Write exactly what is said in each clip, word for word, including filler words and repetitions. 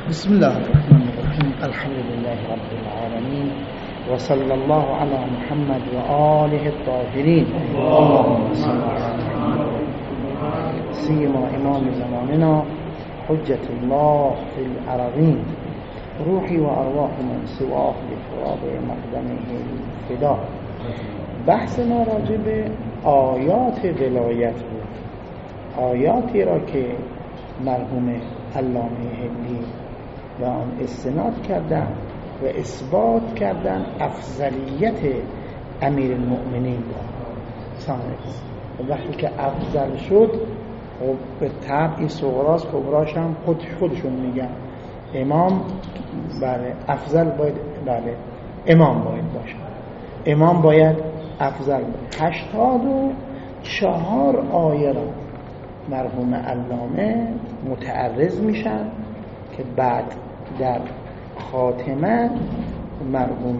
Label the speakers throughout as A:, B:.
A: بسم الله الرحمن الرحیم. الحمد لله رب العالمین و صلی الله علی محمد و آله الطاهرین. اللهم صل علی محمد سیما امام زماننا حجة الله فی الارضین روحی و ارواح من سواه لتراب مقدمه فدا. بحث ما راجع به آیات ولایت بود، آیاتی را که مرحوم علامه هندی و آن استناد کردن و اثبات کردن افضلیت امیر المؤمنین را. وقتی که افضل شد و به طبع صغراست کبراش هم خود خودشون میگن امام، بله افضل باید، بله امام باید باشه، امام باید افضل باید. هشتاد و چهار آیه را مرحوم علامه متعرض میشن که بعد در خاتمه مرحوم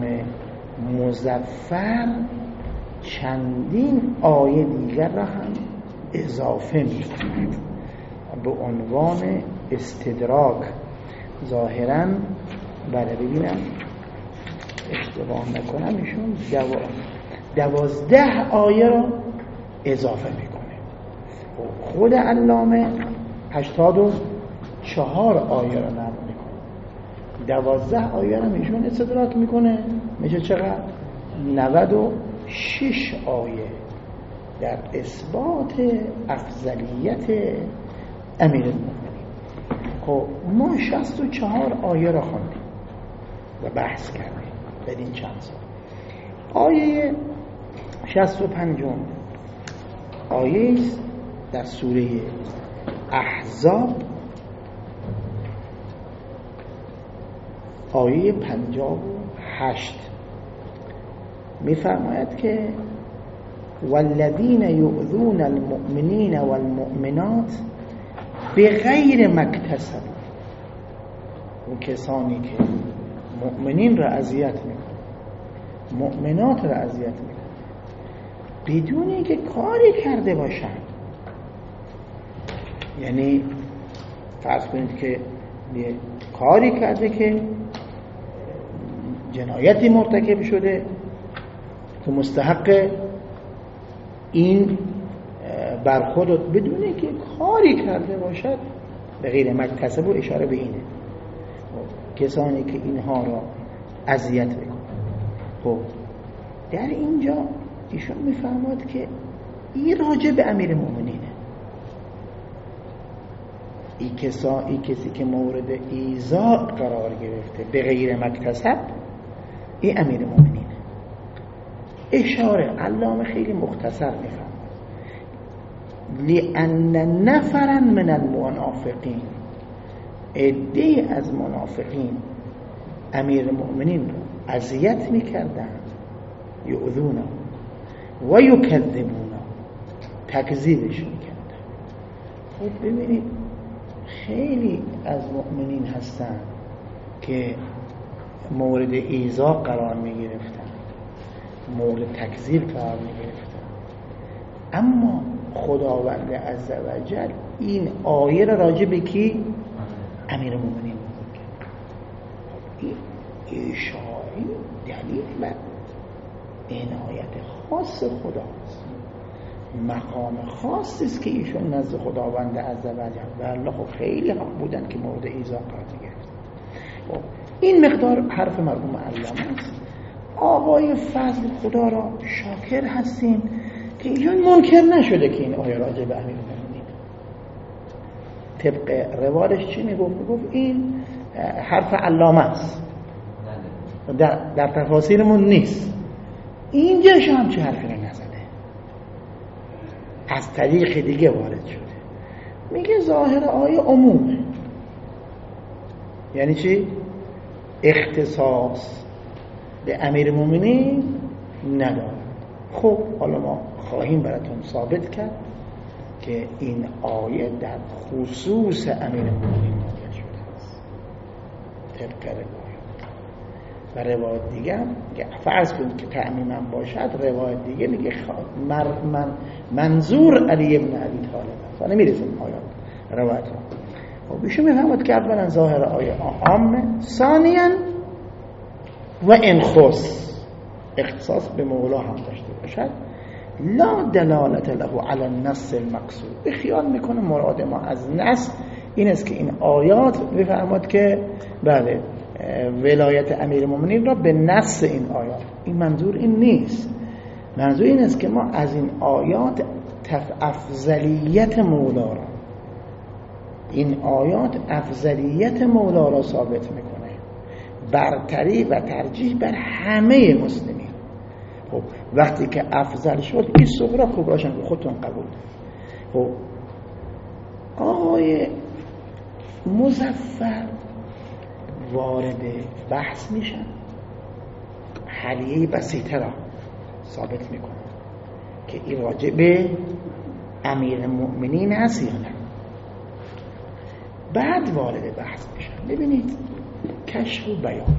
A: مظفر چندین آیه دیگر را هم اضافه میکنند به عنوان استدراک. ظاهرا بله ببینم اشتباه نکنم ایشون دو... دوازده آیه را اضافه میکنه. خود علامه هشتاد و چهار آیه را نقل میکنه، دوازده آیه را ایشون استدراک میکنه، میشه چقدر؟ نود و شش آیه در اثبات افضلیت امیر المؤمنین. خب ما شصت و چهار آیه را خواندیم و بحث کردیم بدین چند سال. آیه شصت و پنجم آیه است در سوره احزاب، آیه پنجاه و هشت میفرماید که والذین یؤذون المؤمنین والمؤمنات بغیر ما اکتسبوا. اون کسانی که مؤمنین را اذیت میکنن، مؤمنات را اذیت میکنن بدون اینکه کاری کرده باشن. یعنی فرض کنید که یه کاری کرده که جنایتی مرتکب شده که مستحق این برخورد بدون اینکه کاری کرده باشد، به غیر مکتسب و اشاره به اینه کسانی که اینها را اذیت بکنن. خب در اینجا ایشون میفرماد که این راجع به امیر مومنینه. این کسا این کسی که مورد ایذا قرار گرفته به غیر مکتسب، این امیر مومنینه. اشاره علامه خیلی مختصر میفرماد لأن نفرا من المنافقین، عده‌ای از منافقین امیر المؤمنین رو اذیت میکردن، یؤذونه و یکذبونه، تکذیبش میکردن. خب ببینید خیلی از مؤمنین هستن که مورد ایذا قرار میگرفتن، مورد تکذیب قرار میگرفتن، اما خداوند عزوجل این آیه را راجع به کی؟ امیر المؤمنین میگه. این اشاره دلیل بر عنایت خاص خداست، مقام خاصی است که ایشون نزد خداوند عزوجل و الله خیلی هم بودن که مورد ایذا قرار گرفتن. این مقدار حرف مرحوم علامه است. آقای فضل خدا را شاکر هستیم که ایشون منکر نشده که این آیه راجع به امیر المؤمنین. طبق روایتش چی میگفت؟ میگفت این حرف علامه است، در, در تفاسیرمون نیست. اینجاش هم چه حرفی رو نزده، از طریق دیگه وارد شده. میگه ظاهر آیه عمومه، یعنی چی؟ اختصاص به امیر المؤمنین نداره. خب حالا ما خواهیم براتون ثابت کرد که این آیه در خصوص امیر المؤمنین نازل شده است طبق روایت. و روایت دیگه هم فرض کنید که تعمیما باشد، روایت دیگه میگه مر من منظور علی ابن ابی طالب، فنمیرسیم آیات روایت را. خب ایشون میفهمد که اولا ظاهر آیه عامه، ثانیاً و این خص اختصاص به مولا هم داشته باشد، لا دلالت له علی النص المقصود. به خیال میکنه مراد ما از نص این است که این آیات بفرماد که بله ولایت امیرالمومنین را به نص این آیات. این منظور این نیست. منظور این است که ما از این آیات افضلیت مولا را، این آیات افضلیت مولا را ثابت میکنه، برتری و ترجیح بر همه مسلمین. خب وقتی که افضل شد این صغرا کبراشن که خودتون قبول. خب آقای مظفر وارد بحث میشن، حلیه بسیطه را ثابت میکنه که این راجع به امیر المؤمنین هست یا نه. بعد وارد بحث میشن. ببینید کشف و بیان،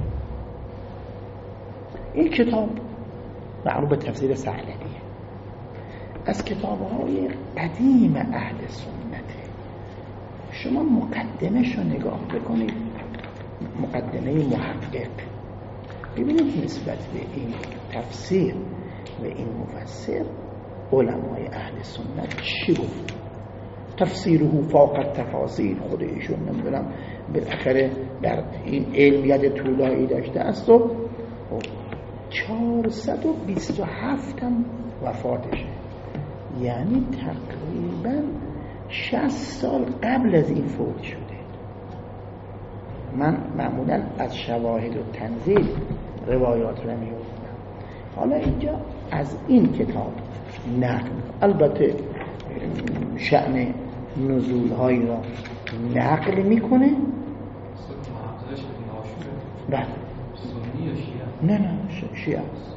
A: این کتاب معروف به تفسیر ثعلبیه، از کتاب‌های قدیم اهل سنته. شما مقدمه‌ش رو نگاه بکنید، مقدمه محقق، ببینید نسبت به این تفسیر و این مفسر علمای اهل سنت چی گفت. تفسیره فوق التفاسیر، خود ایشون نمیدونم بالاخره در این علمیت طولایی داشته است و چهارصد و بیست و هفت هم وفاتشه، یعنی تقریبا شصت سال قبل از این فوت شده. من معمولا از شواهد و تنزیل روایات رو می‌آوردم، حالا اینجا از این کتاب نقل، البته شأن نزول هایی را نقل میکنه. بله نه نه شیعه است.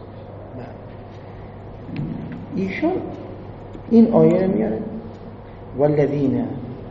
A: ایشون این آیه میاره والذین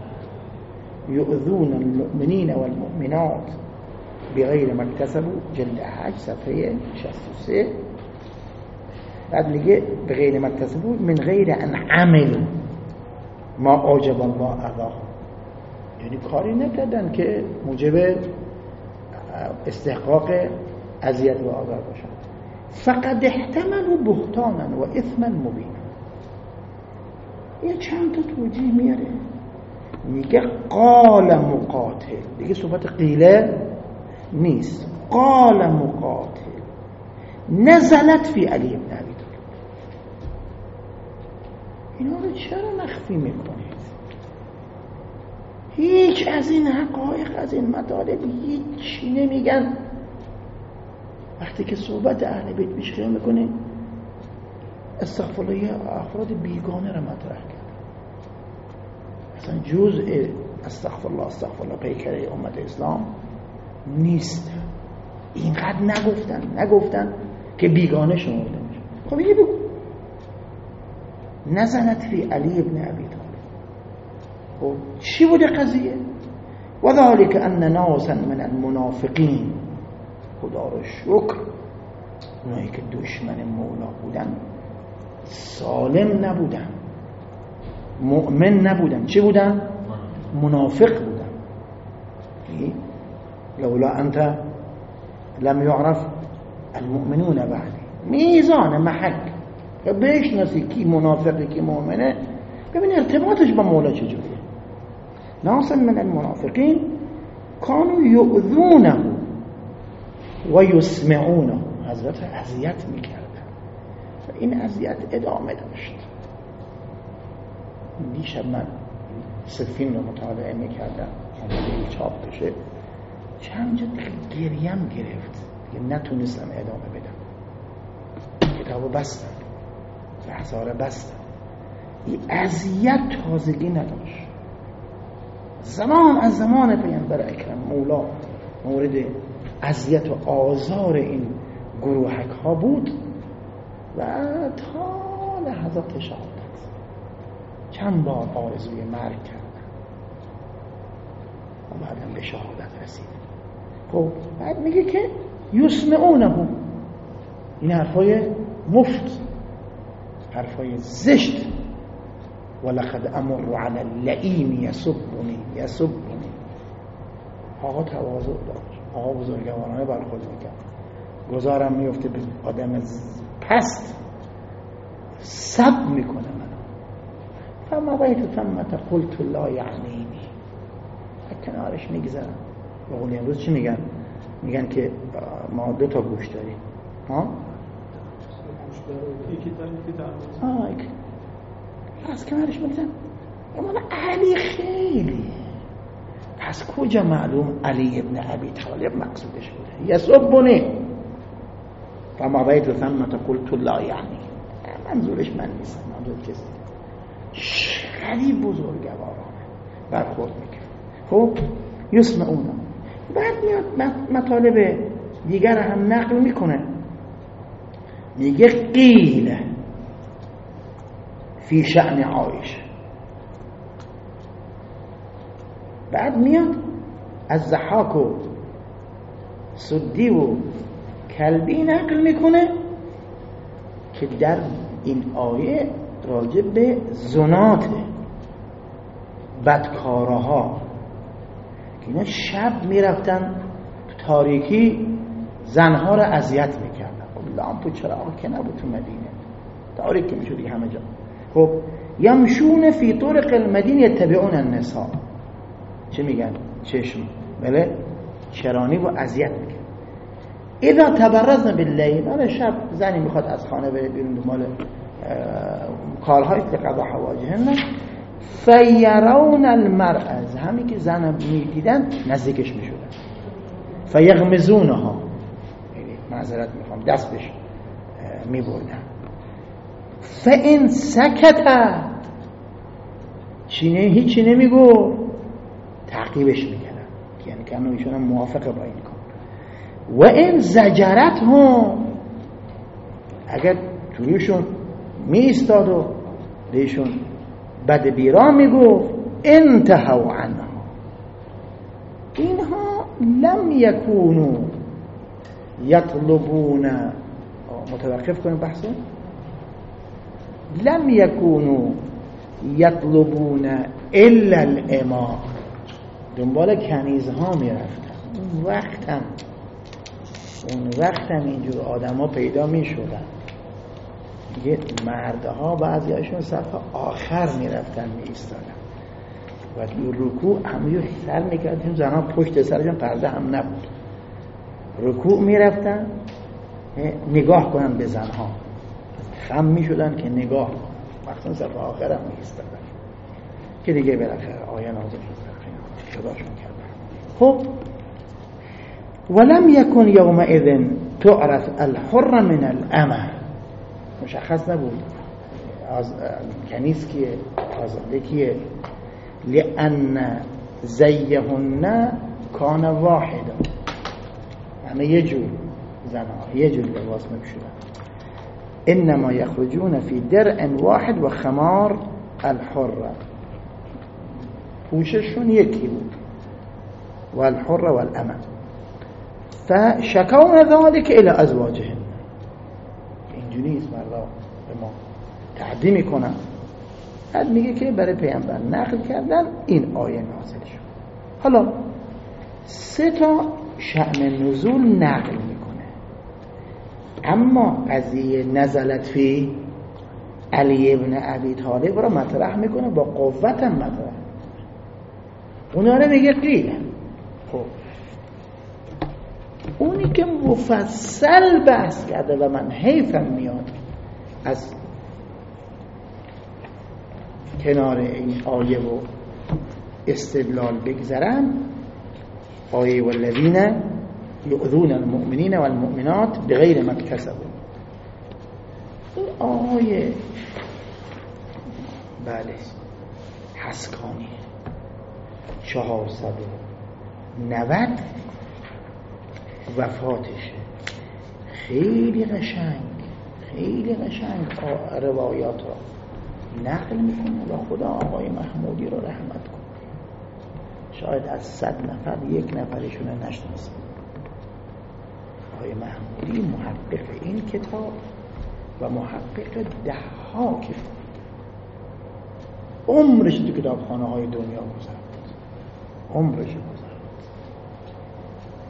A: یؤذون المؤمنین والمؤمنات بغیر ما اکتسبوا، جلد هشت صفحه شصت و سه. بعد میگه بغیر ما اکتسبوا من غیر ان عملوا ما اوجب الله علیهم، یعنی کاری نکردن که موجب استحقاق اذیت و آزار باشن. فقد احتملوا بهتانا و اثما مبینا. یه چند تا توجیه میاره، میگه قال مقاتل، دیگه صحبت قیله نیست، قال مقاتل نزلت فی علی بن ابی طالب. اینا رو چرا مخفی میکنید؟ هیچ از این حقایق، از این مطالب هیچی نمیگن. وقتی که صحبت اهل بیت میشه خیال میکنه استغفرالله افراد بیگانه را مطرح کرد. اصلا جزء استغفرالله استغفرالله پیکره امت اسلام نیست. اینقدر نگفتن نگفتن که بیگانه شمرده میشه. خب اینی بگو نزلت فی علی ابن ابی طالب. خب چی بوده قضیه؟ و ذالک ان ناسا من المنافقین، خدا رو شکر اونایی که دشمن مولا بودن سالم نبودن، مؤمن نبودن، چی بودن؟ منافق بودن. لولا انت لم يعرف المؤمنون بعد. میزان محک که بشناسی کی منافقه کی مؤمنه، ببین ارتباطش با مولا چجوریه. ناسا من المنافقین کانوا یؤذونه و یسمعونه، حضرت اذیت میکردن و این اذیت ادامه داشت. دیشب من سفین رو مطالعه میکردم، آماده چاپ بشه، چند جا گریم گرفت که نتونستم ادامه بدم، کتابو بستم، بحثاره بستم. این اذیت تازگی نداشت. زمان از زمان پیامبر اکرم مولا مورد اذیت و آزار این گروهک ها بود و تا لحظات شهادت چند بار آرزوی مرگ کردن و بعدم به شهادت رسید. خب بعد میگه که یسمعونه، این حرفای مفت، حرفای زشت. ولقد امر علی اللئیم یسبنی یسبنی آقا تواضع داشت، آقا بزرگوارانه برخورد میکرد، گذارم میفته به آدم پست سب میکنه منو. فما بیت ثمت قلت لا یعنینی، کنارش میگذرم. به قول امروز چی میگن؟ میگن که ما دو تا گوش داریم، ها؟
B: یکی تا یکی تا
A: آه یک از کنارش میگذرم. اما علی خیلی، پس کجا معلوم علی ابن ابی طالب مقصودش بوده؟ یسبونی فما بیت ثمت قلت لا یعنی، منظورش من نیستم، منظور کسی خیلی بزرگوارانه برخورد میکنه. خب یسمعونه. بعد میاد مطالب دیگر هم نقل میکنه، میگه قیل فی شأن عایشه. بعد میاد از ضحاک و سدی و کلبی نقل میکنه که در این آیه راجع به زنات بدکارها که اینا شب میرفتن تو تاریکی زنها رو اذیت میکردن. خب لامپو چراغ که نبود تو مدینه، تاریک میشد دیگه همه جا. خب یمشون فی طرق المدینه یتبعون النساء، چه میگن؟ چشم، بله، چرانی و اذیت میکرد. اذا تبرزن باللیل، حالا شب زنی میخواد از خانه بره بیرون دنبال کارهای لقضا حواجهن، فیرون المرأة، همین که زن میدیدن نزدیکش میشدن، فیغمزونها، معذرت میخوام، دستش میبردن. فان سکت، چینه هیچی نمیگو، تعقیبش میکردن، یعنی که انو ایشون هم موافقه با این کار. و این زجرت هم، اگر تویشون می ایستاد و بهشون بد بیرا میگفت، انتهوا عنها، اینها لم یکونو یطلبون، متوقف کنیم بحثو، لم یکونو یطلبون الا الامام، دنبال کنیزها میرفتن. اون وقت هم اون وقت هم اینجور آدم ها پیدا می شدن. یه مردها بعضی هاشون صفحه آخر می رفتن می ایستادن و تو رکوع همه سر می کردن، زنها پشت سرشون پرده هم نبود، رکوع می رفتن نگاه کنن به زنها، خم می شدن که نگاه وقتا صفحه آخر هم می ایستادن که دیگه بالاخره آیه نازل شد خداشون کردن. خب ولم یکن یومئذ تعرف الحر من الامه، مشخص نبود از کنیز کیه، آزاده کیه، لأن زیهن کان واحدا، همه یه جور زنها یه جور لباس میپوشیدن. انما یخرجون فی درع واحد و خمار الحر، پوششون یکی بود، و الحر و الامه. فشکون ذلك الى ازواجهن، اینجوری نیست مردا به ما تعدی میکنن. بعد میگه که برای پیامبر نقل کردن این آیه نازل شد. حالا سه تا شأن نزول نقل میکنه، اما قضیه نزلت فی علی ابن ابی طالب را مطرح میکنه، با قوت هم مطرح، اونا رو میگه قیل. خب اونی که مفصل بحث کرده و من حیفم میاد از کنار این آیه و استدلال بگذرم، آیه والذین یؤذون المؤمنین والمؤمنات بغیر ما اکتسبوا. این آیه بله حسکانی چهارصد و نود وفاتشه، خیلی قشنگ خیلی قشنگ روایات را نقل میکنه و خدا آقای محمودی رو رحمت کنه. شاید از صد نفر یک نفرشون رو نشناسه. آقای محمودی محقق این کتاب و محقق ده ها کتاب، عمرش تو کتابخانه های دنیا گذرد، عمرش گذرد.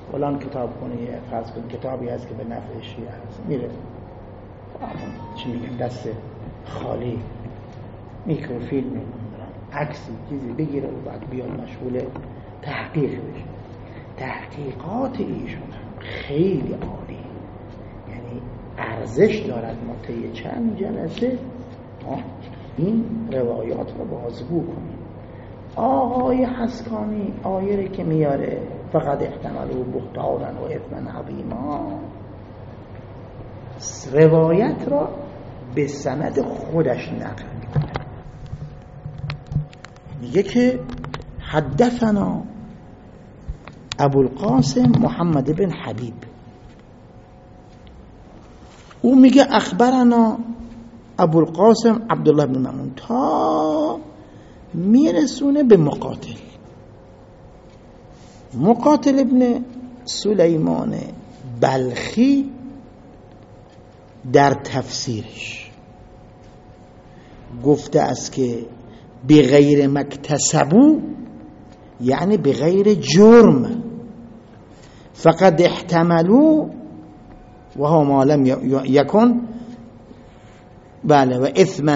A: فلان کتاب خونه فرض کن کتابی هست که به نفع شیعه هست، میره چی میگن دست خالی میکروفیلم عکسی چیزی بگیره و بعد بیاد مشغول تحقیق بشه. تحقیقات ایشون خیلی عالی، یعنی ارزش دارد ما طی چند جلسه این روایات رو بازگو کنیم. آقای حسکانی آیه که میاره فقط احتملوا بهتانا و اثما عظیما، روایت را به سند خودش نقل میکنه، میگه که حدثنا ابوالقاسم محمد بن حبیب، او میگه اخبرنا ابوالقاسم عبدالله بن مامون، تا میرسونه به مقاتل. مقاتل ابن سلیمان بلخی در تفسیرش گفته است که بغیر مکتسبو، یعنی بغیر جرم، فقد احتملوا و ها ما لم یکن، بله، و اثما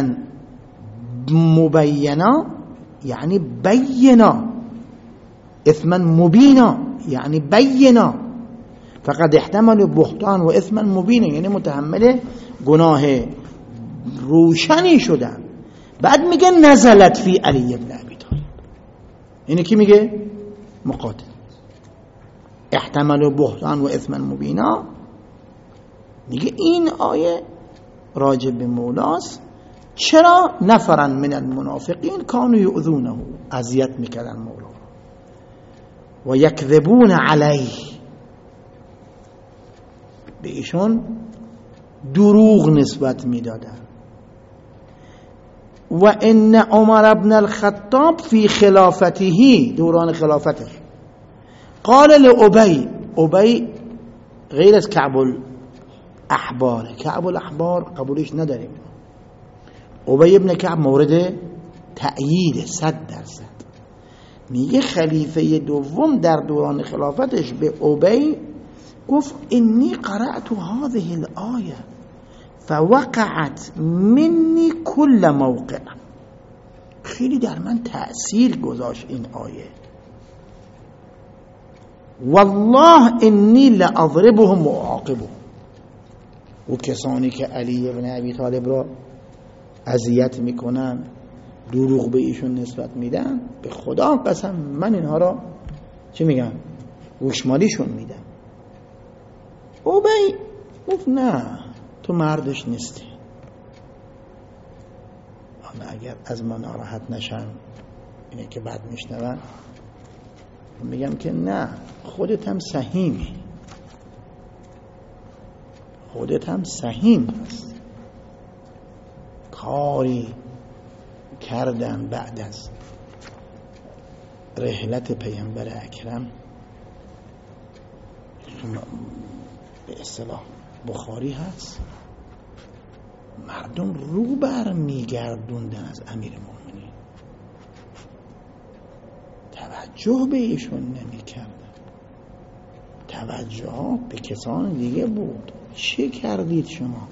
A: مبینا یعنی بینا، اثما مبینا یعنی بینا، فقد احتملوا بهتان و اثما مبینا یعنی متحمل گناه روشنی شدن. بعد میگه نزلت فی علی بن ابی طالب، اینه کی میگه؟ مقاتل. احتملوا بهتان و اثما مبینا، میگه این آیه راجع به مولاست. چرا؟ نفرا من المنافقین کانوا یؤذونه، اذیت میکردن مولا و یکذبون علیه، به ایشون دروغ نسبت میدادن. و ان عمر بن الخطاب فی خلافته، دوران خلافتش، قال لابی، ابی غیر از کعب الاحبار، کعب الاحبار قبولش نداریم، ابی ابن کعب مورد تأیید صد درصد. میگه خلیفه دوم در دوران خلافتش به ابی گفت انی قرأت هذه الآیه فوقعت منی کل موقع، خیلی در من تأثیر گذاشت این آیه. والله انی لأضربهم واعاقبهم، و کسانی که علی بن ابی طالب را اذیت میکنن، دروغ به ایشون نسبت میدن، به خدا قسم من اینها را چی میگن؟ گوشمالیشون میدم. ابی گفت نه، تو مردش نیستی. حالا اگر از ما ناراحت نشن اینه که بعد میشنون، میگم که نه، خودت هم سهیمی، خودت هم سهیم هست. کاری کردن بعد از رحلت پیامبر اکرم، به اصطلاح بخاری هست، مردم رو بر میگردوندن از امیر مومنین، توجه به ایشون نمی کردن، توجه به کسان دیگه بود. چه کردید شما؟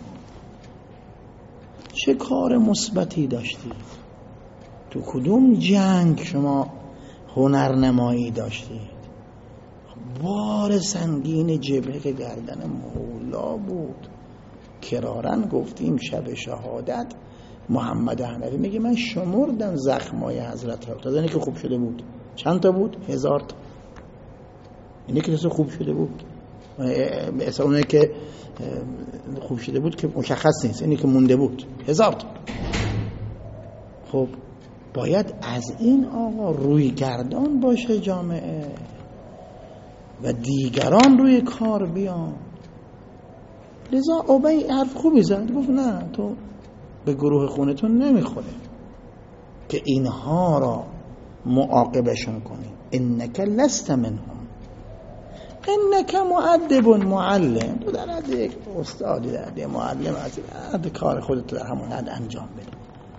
A: چه کار مثبتی داشتید؟ تو کدوم جنگ شما هنرنمایی داشتید؟ بار سنگین جبهه که گردن مولا بود. کرارن گفتیم شب شهادت محمد حنفی میگه من شمردم زخمای حضرت را، تا اینه که خوب شده بود. چند تا بود؟ هزار تا. اینه که خوب شده بود. مثلا اونه که خوب شده بود که مشخص نیست، اینه که مونده بود هزار تا. خب باید از این آقا روی گردان باشه جامعه و دیگران روی کار بیان. لذا ابی حرف خوبی زد، گفت نه، تو به گروه خونتون نمیخوره که اینها را معاقبشون کنی. انک لست منهم، انک مؤدب معلم، تو در حد یک استادی، در حد معلم، از حد کار خودت در همون حد انجام بده.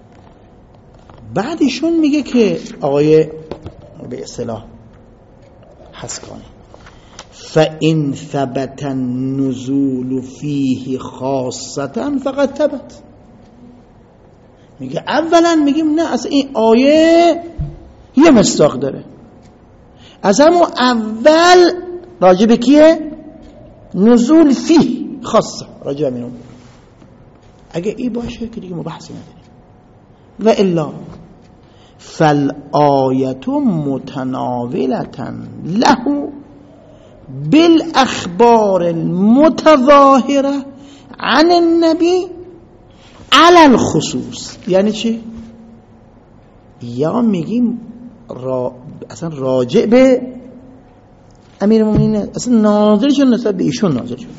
A: بعدشون میگه که آقای به اصطلاح حسکانی فإن ثبت النزول فيه خاصة فقد ثبت. میگه اولا میگیم نه، اصلا این آیه یه مصداق داره، از همون اول راجع به کیه؟ نزول فيه خاصه، راجع به اینو. اگه این باشه که دیگه مبحثی نداریم. و الا فالآیت متناولة له بالاخبار المتظاهره عن النبی علی الخصوص. یعنی چی؟ یا میگیم را اصلا راجع به امیر المؤمنین، اصلا ناظر شد نسبت به ایشون ناظر شد.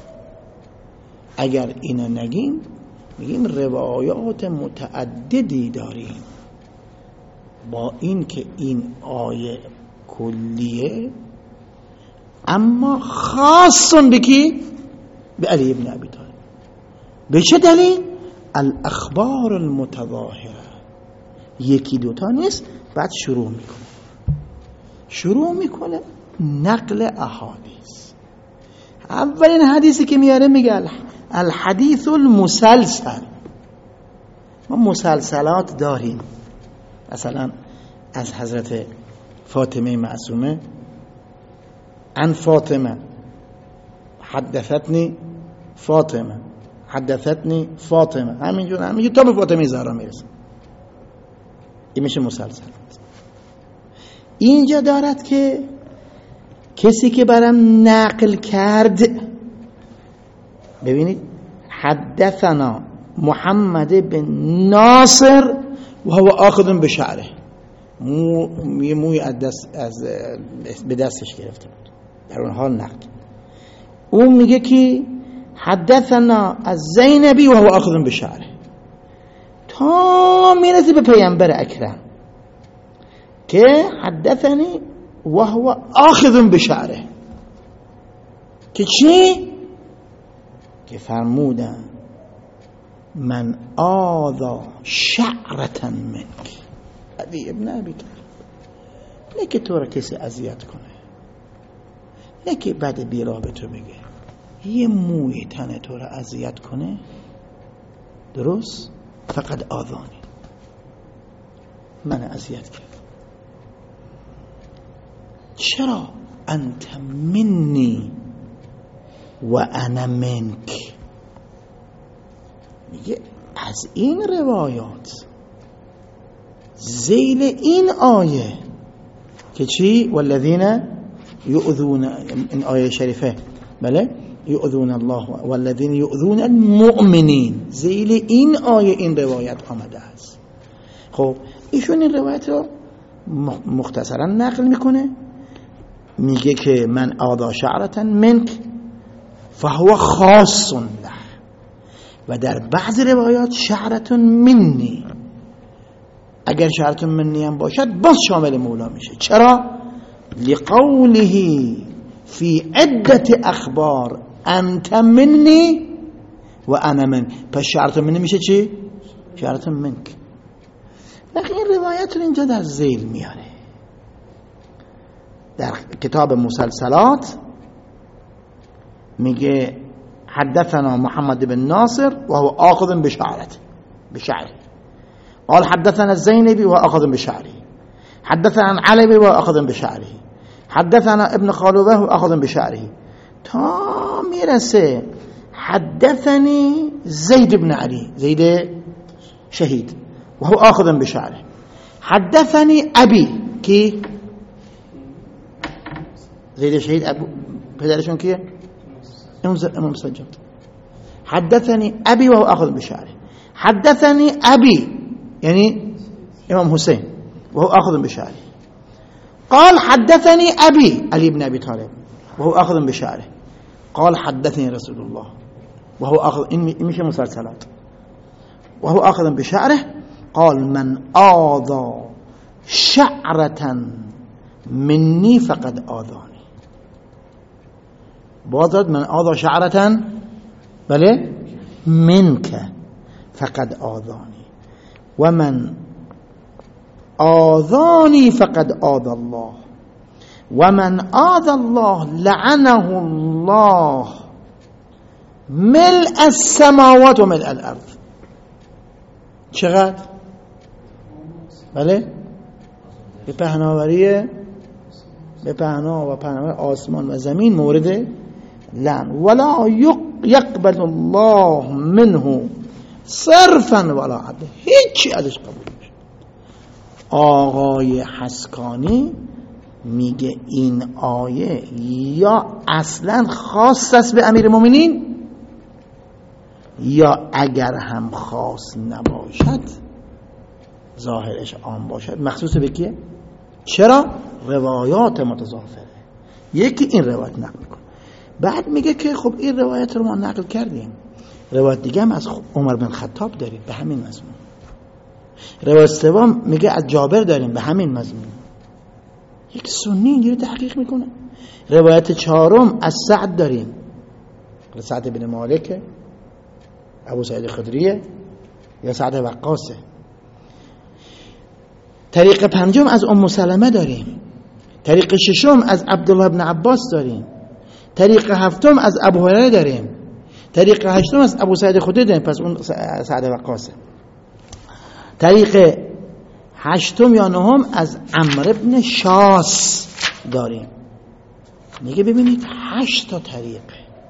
A: اگر اینو نگیم میگیم روایات متعددی داریم، با این که این آیه کلیه اما خاصون به کی؟ به علی ابن ابی طالب. به چه دلیل؟ الاخبار المتظاهره، یکی دوتا نیست. بعد شروع میکنه شروع میکنه نقل احادیث. اولین حدیثی که میاره میگه الحدیث المسلسل. ما مسلسلات داریم، مثلا از حضرت فاطمه معصومه عن فاطمه حدثتنی فاطمه حدثتنی فاطمه، همینجور همینجور تا به فاطمه زهرا میرسه. این میشه مسلسل. اینجا دارد که کسی که برام نقل کرد، ببینید حدثنا محمد بن ناصر و هو آخذ بشعره، مو یه موی از دست از به دستش گرفته بود، در اون حال نقل. اون میگه که حدثنا از زینبی و هو آخذ بشعره، تا میرسی به پیامبر اکرم که حدثنی و هو آخذ بشعره، که چی؟ که فرمودن من آذا شعرة منک علی ابن ابی طالب. نه که تو را کسی اذیت کنه، نه که بعد بیرا به تو بگه، یه موی تن تو را اذیت کنه، درست؟ فقط آذانی، من اذیت کرد. چرا؟ انت منی و انا منک. میگه از این روایات ذیل این آیه که چی؟ والذین یؤذون، این آیه شریفه، بله، یؤذون الله والذین یؤذون المؤمنین، ذیل این آیه این روایت آمده است. خب ایشون این روایت رو مختصرا نقل میکنه، میگه که من آذا شعرة منک فهو خاص له، و در بعض روایات شعرة منی، اگر شعرة منی هم باشد باز شامل مولا میشه. چرا؟ لقوله فی عدت اخبار انت منی و انا من، پس شعرة منی میشه چی؟ شعرة منک. نخی این روایت رو اینجا در ذیل میاره. در کتاب مسلسلات میگه حدثنا محمد بن ناصر و هو آخذ بشعرته بشعره، قال حدثنا الزينبي وهو آخذ بشعره، حدثنا عن علوي وهو آخذ بشعره، حدثنا ابن خالوه وهو آخذ بشعره، تا میرسه حدثني زید بن علی، زید شهید، و هو آخذ بشعره، حدثني ابي، کی؟ زید شهید ابو پدرشون کیه؟ امام سجاد. حدثني ابي وهو اخذ بشعره، حدثني ابي يعني امام حسين وهو اخذ بشعره، قال حدثني ابي علي بن ابي طالب وهو اخذ بشعره، قال حدثني رسول الله وهو اخذ، ان مش مسلسلات، وهو اخذ بشعره، قال من آذى شعرة مني فقد آذاني. بازد من آذى شعرة بله منك فقد آذاني و من آذاني فقد آذى الله و من آذى الله لعنه الله ملء السماوات و ملء الارض. چقدر؟ بله؟ به پهناوری به پهنا و پهناوری آسمان و زمین مورد لعن. ولا یقبل الله منه صرفا ولا عدل، هیچی ازش قبول نمیشه. آقای حسکانی میگه این آیه یا اصلا خاص است به امیر المؤمنین یا اگر هم خاص نباشد ظاهرش عام باشد مخصوص به کیه؟ چرا؟ روایات متضافره. یکی این روایت نقل میکنه، بعد میگه که خب این روایت رو ما نقل کردیم، روایت دیگه هم از عمر بن خطاب داریم به همین مضمون، روایت سوم میگه از جابر داریم به همین مضمون. یک سنی اینجوری تحقیق میکنه. روایت چهارم از سعد داریم، سعد بن مالک، ابو سعید خدریه یا سعد وقاصه. طریق پنجم از ام سلمه داریم، طریق ششم از عبدالله بن عباس داریم، طریق هفتم از ابو هریره داریم، طریق هشتم از ابو سعید خدری داریم، پس اون سعد وقاصه. طریق هشتم یا نهم از عمرو بن شاس داریم. میگه ببینید هشت تا طریق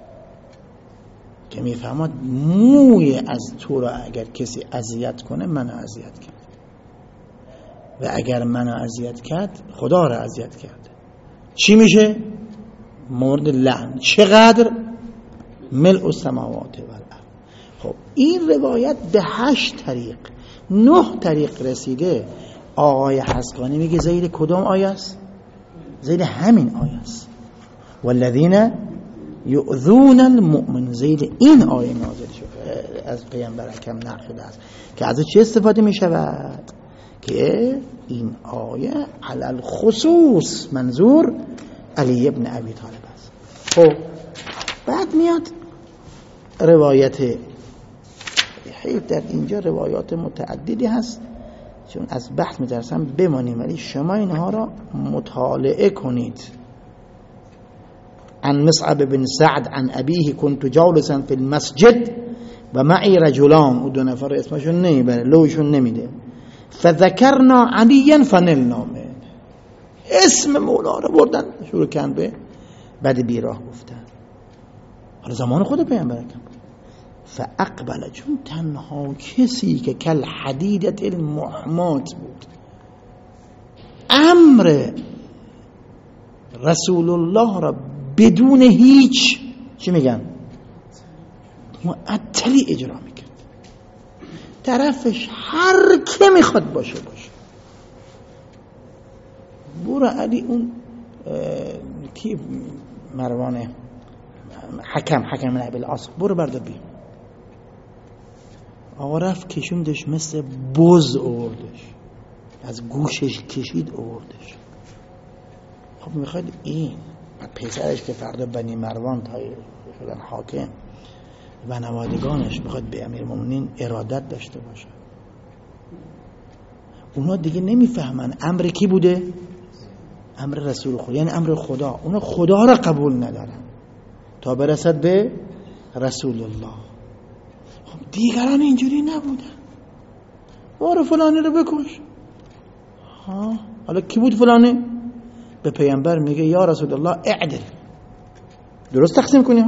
A: که میفهمد موی از تو را اگر کسی اذیت کنه منو اذیت کرد و اگر منو اذیت کرد خدا را اذیت کرد، چی میشه؟ مورد لعن. چقدر؟ ملء السماوات و الارض. خب این روایت به هشت طریق نه طریق رسیده. آقای حسقانی میگه زیر کدام آیه است؟ زیر همین آیه است، والذین یؤذون المؤمن، زیر این آیه نازل شده از پیامبر اکرم نقل شده است که از چه استفاده میشود؟ که این آیه علل خصوص منظور علی ابن ابی طالب است. خب بعد میاد روایت، حیف در اینجا روایات متعددی هست چون از بحث میترسم بمانیم، ولی شما اینها را مطالعه کنید. عن مصعب بن سعد عن ابیه كنت جالسا في المسجد و معی رجلان، او دو نفر اسمشون نمیبره، لوشون نمیده. فذکرنا علیا فنلنا منه، اسم مولا رو بردن شروع کردن به بعد بیراه گفتن. حالا زمان خود پیامبر اکرم فاقبل، چون تنها کسی که کل حدیدت المحمات بود امر رسول الله را بدون هیچ چی میگن معطلی اجرا میکرد. طرفش هر که میخواد باشه باشه. برو علی اون کی مروان حکم حکم من ابی العاص برو بردار بیا. آقا رفت کشوندش مثل بز آوردش، از گوشش کشید آوردش. خب میخواد این پسرش که فردا بنی مروان تایی شدن حاکم و نوادگانش میخواد به امیرالمومنین ارادت داشته باشه، اونا دیگه نمیفهمن امر کی بوده؟ امر رسول خدا، یعنی امر خدا. اونا خدا را قبول ندارن تا برسد به رسول الله. خب دیگران اینجوری نبودن، برو فلانی رو بکش. ها حالا کی بود فلانی؟ به پیامبر میگه یا رسول الله اعدل، درست تقسیم کنی،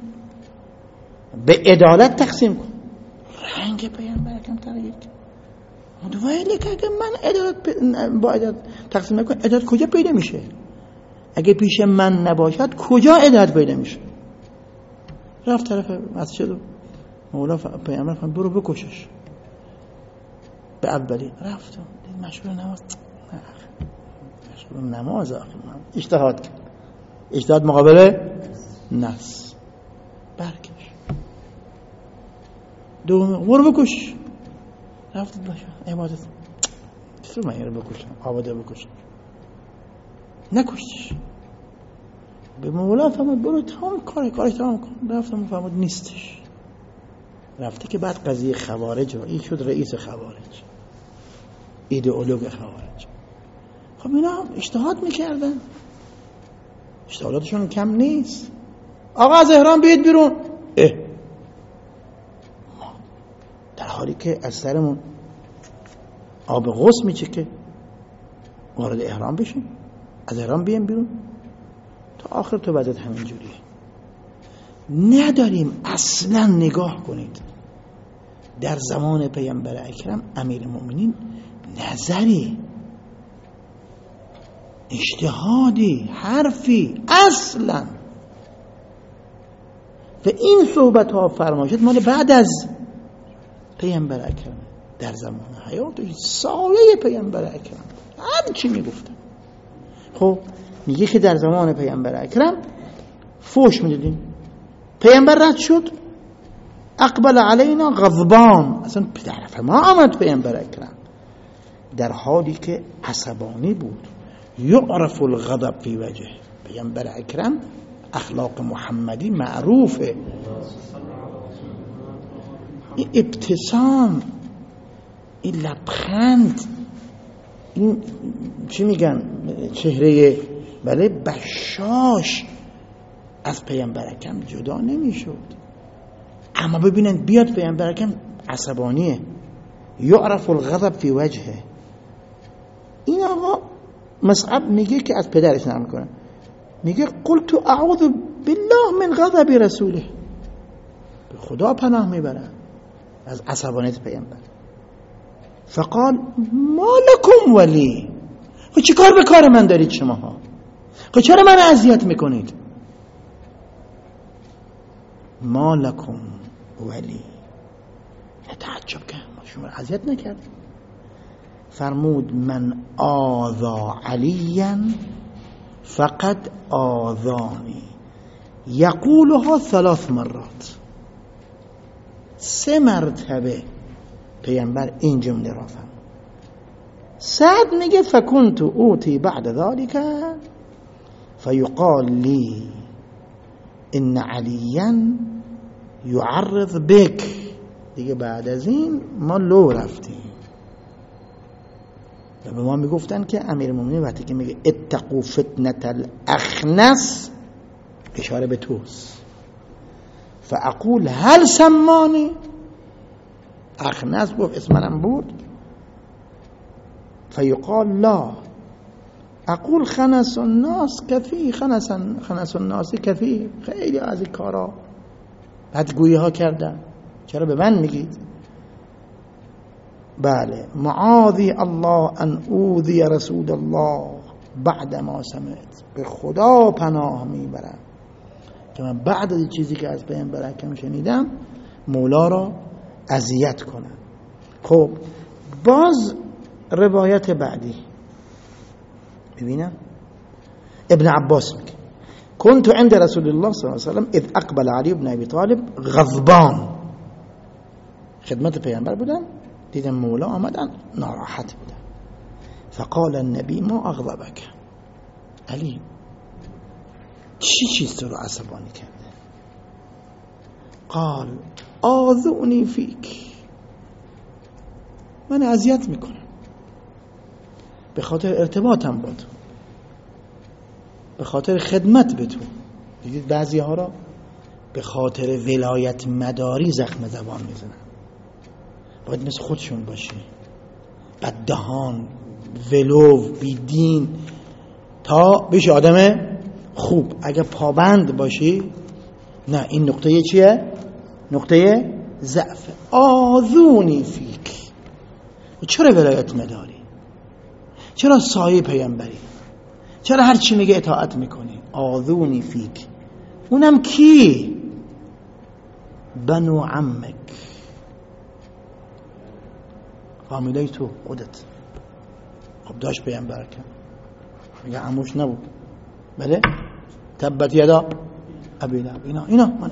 A: به عدالت تقسیم کن. رنگ پیامبر کم تغییر کرد. متوجه که اگه من عدالت با عدالت تقسیم نکنم عدالت کجا پیدا میشه؟ اگه پیش من نباشد کجا عدالت پیدا میشه؟ رفت طرف مسجد مولا پیامبر فرمود برو بکشش. به اولی رفتم مشغول نماز، مشغول نماز آخر اجتهاد کرد، اجتهاد مقابل نص، برکش دوم برو بکش. رفت باشه عبادت چطور من این رو بکشم؟ آباده بکشم، نکشتش. به مولا فرمود برو تمام کار کارش تمام کن. رفتم فرمود نیستش. رفته که بعد قضیه خوارج رو، این شد رئیس خوارج، ایدئولوگ خوارج. خب اینا اجتهاد میکردن،
B: اشتغالاتشون کم نیست. آقا از احرام بیاید بیرون. اه در حالی که از سرمون آب غسل میچه که وارد احرام بشیم، از احرام بیایم بیرون. تا آخر تو وضعیت همین جوریه. نداریم اصلا. نگاه کنید در زمان پیامبر اکرم امیرالمومنین نظری، اجتهادی، حرفی اصلا. و این صحبت ها فرمایشات مال بعد از پیامبر اکرم، در زمان حیاتش سایه پیامبر اکرم هر چی میگفتن. خب میگه که در زمان پیامبر اکرم فوش میدادیم، پیامبر رد شد اقبل علینا غضبان، اصلا طرف ما آمد پیامبر اکرم در حالی که عصبانی بود. یعرف الغضب فی وجه. پیامبر اکرم اخلاق محمدی معروفه. این ابتسام، این لبخند، این چی میگن چهره بله بشاش از پیامبر اکرم جدا نمیشد. اما ببینن بیاد پیامبر اکرم عصبانیه، یعرف الغضب فی وجهه. این آقا مصعب میگه که از پدرش نقل میکنه، میگه قلت اعوذ بالله من غضب رسوله، به خدا پناه میبرم از عصبانیت پیامبر. فقال ما لکم ولی، خب چی کار به کار من دارید شماها؟ خب چرا من اذیت میکنید؟ ما لکم ولی، تعجب کرد ما شما رو اذیت نکرد. فرمود من آذا علیا فقد آذانی، یقولها ثلاث مرات. سه مرتبه پیامبر این جمله را فرمود. سعد میگه فکنت اوتی بعد ذلك فیقال لی ان علیا یعرض بک. دیگه بعد از این ما لو رفتیم و به ما میگفتن که امیرالمومنین وقتی که میگه اتقوا فتنة الاخنس اشاره به توست. فاقول هل سمانی، اخنس گفت اسم منم بود. فیقال لا، اقول خنس الناس کفی، خنس خنس الناس کفی. خیلی از این کارا بدگویی ها کردن، چرا به من میگید؟ بله معاذی الله ان اوذی رسول الله بعد ما سمعت، به خدا پناه میبرم که من بعد از چیزی که از پیامبر اکرم شنیدم مولا را اذیت کنم. خب باز روایت بعدی ببینم. ابن عباس میگه كنت عند رسول الله صلی الله علیه و سلم اذ اقبل علی بن ابی طالب غضبان. خدمت پیامبر بودن، دیدم مولا آمدن ناراحت بودن. فقال النبی ما اغضبک، علی چی چیز تو رو عصبانی کرده؟ قال آذونی فیک، من اذیت میکنم به خاطر ارتباطم با تو، به خاطر خدمت به تو. دیدید بعضی ها را به خاطر ولایت مداری زخم زبان میزنن. باید مثل خودشون باشی، بددهان، ولو، بیدین، تا بشی آدم خوب. اگه پابند باشی نه، این نقطه چیه؟ نقطه ضعف. آذونی فیک، چرا ولایت مداری؟ چرا سایه پیامبری؟ چرا هر چی میگه اطاعت میکنی؟ آذونی فیک. اونم کی؟ بنو عمک، فامیلای تو، خودت. خب داشت پیامبر کن، میگه عموش نبود. بله تبت یدا ابی لهب، اینا اینا من.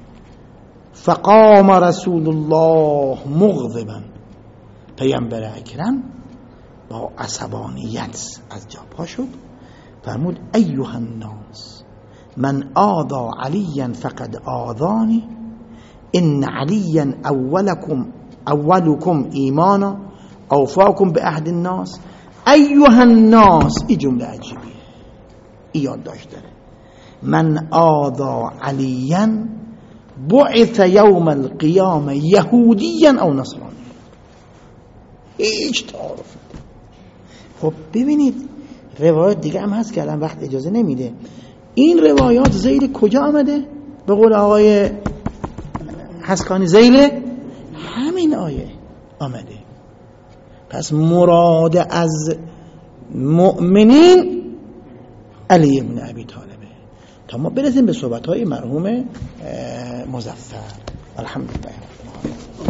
B: فقام رسول الله مغضبا، پیامبر اکرم با عصبانیت از جا پا شد. فرمود ایها الناس من آذا علیا فقد آذانی ان علیا اولکم اولکم ایمانا اوفاکم به عهد الناس. ایها الناس، این جمله عجیبیه، این یاد داشت داره. من آذا علیا بعث یوم القیامه یهودیا او نصرانی. هیچ تعارف. خب ببینید روایت دیگه هم هست که الان وقت اجازه نمیده. این روایات ذیل کجا آمده؟ به قول آقای حسکانی ذیل همین آیه آمده. پس مراد از مؤمنین علی بن ابی طالبه. تا ما برسیم به صحبت‌های مرحوم مظفر. الحمدلله.